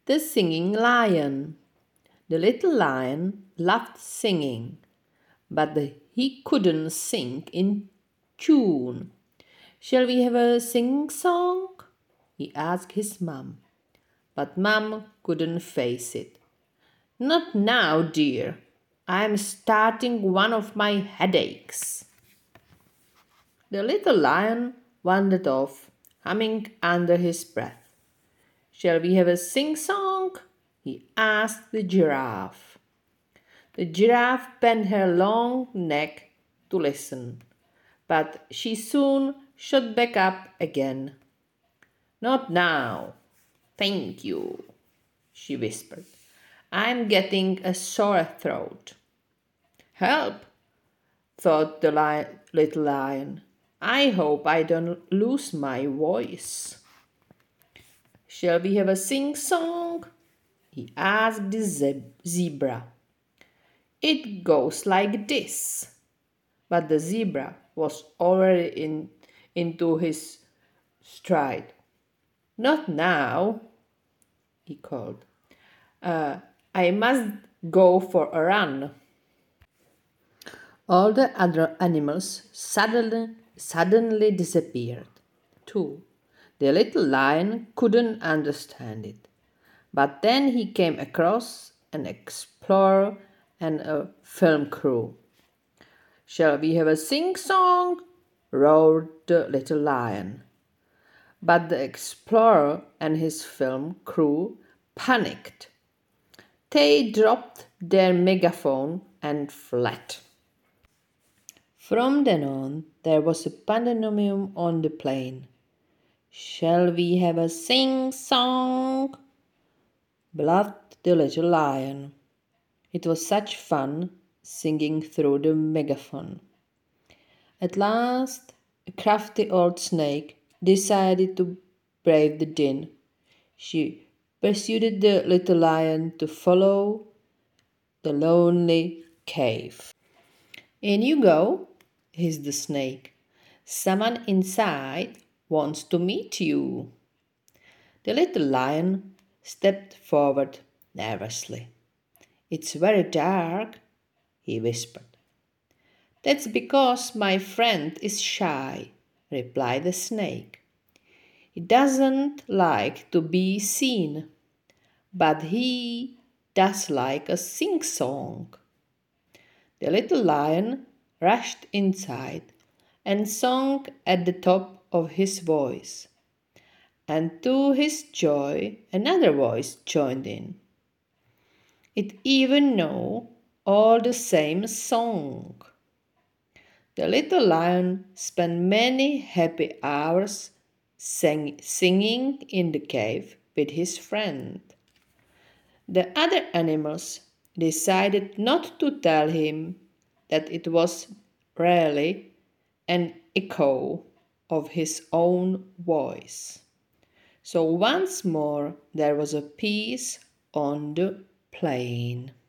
The Singing Lion. The little lion loved singing, but he couldn't sing in tune. Shall we have a sing song? He asked his mum, but Mum couldn't face it. Not now, dear. I'm starting one of my headaches. The little lion wandered off, humming under his breath. Shall we have a sing song? He asked the giraffe. The giraffe bent her long neck to listen, but she soon shot back up again. Not now. Thank you, she whispered. I'm getting a sore throat. Help, thought the little lion. I hope I don't lose my voice. Shall we have a sing-song? He asked the zebra. It goes like this. But the zebra was already into his stride. Not now, he called. I must go for a run. All the other animals suddenly disappeared, too. The little lion couldn't understand it. But then he came across an explorer and a film crew. Shall we have a sing-song? Roared the little lion. But the explorer and his film crew panicked. They dropped their megaphone and fled. From then on, there was a pandemonium on the plain. Shall we have a sing-song? Bluffed the little lion. It was such fun singing through the megaphone. At last, a crafty old snake decided to brave the din. She persuaded the little lion to follow the lonely cave. In you go, hissed the snake. Someone inside wants to meet you. The little lion stepped forward nervously. It's very dark, he whispered. That's because my friend is shy, replied the snake. He doesn't like to be seen, but he does like a sing-song. The little lion rushed inside and sang at the top of his voice. And to his joy, another voice joined in. It even knew all the same song. The little lion spent many happy hours singing in the cave with his friend. The other animals decided not to tell him that it was really an echo of his own voice. So once more there was a peace on the plain.